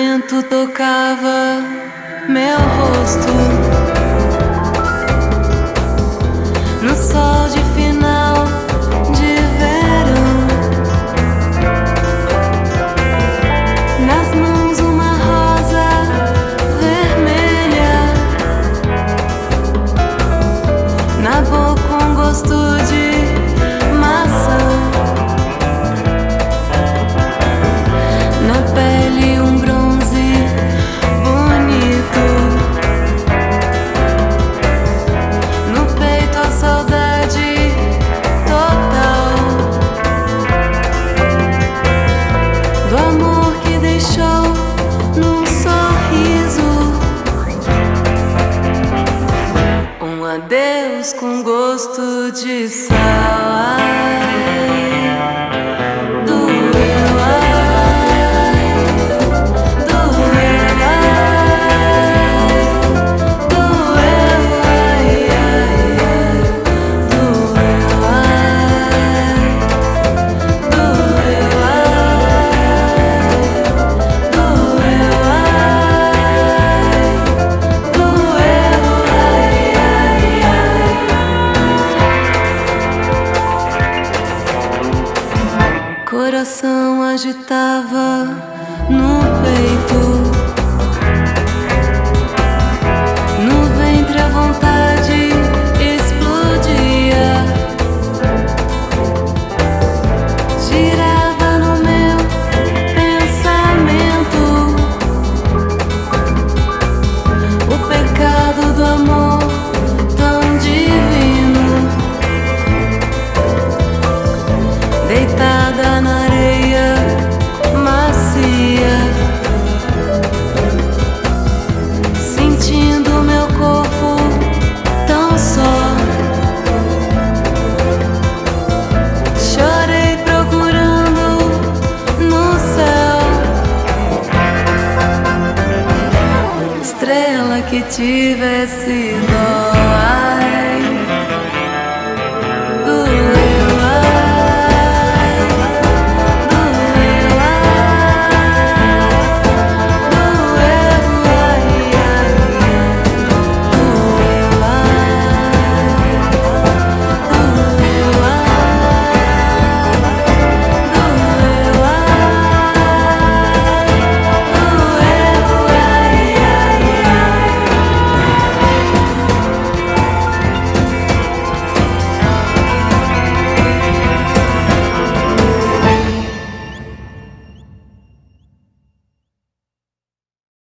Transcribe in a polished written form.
vento tocava meu rosto no sol de final de verão. Nas mãos uma rosa vermelha, na boca um gosto de maçã, na pele um bronze bonito, no peito a saudade total do amor que deixou num sorriso um adeus com gosto de sal. Ai, doeu, ai, doeu, ai, doeu, ai, ai, doeu, ai, doeu, ai, doeu, ai, doeu, ai, ai. Coração agitava no peito, no ventre a vontade explodia, girava no meu pensamento o pecado do amor tão divino, deitada na areia macia, sentindo meu corpo tão só. Chorei procurando no céu estrela que tivesse dó.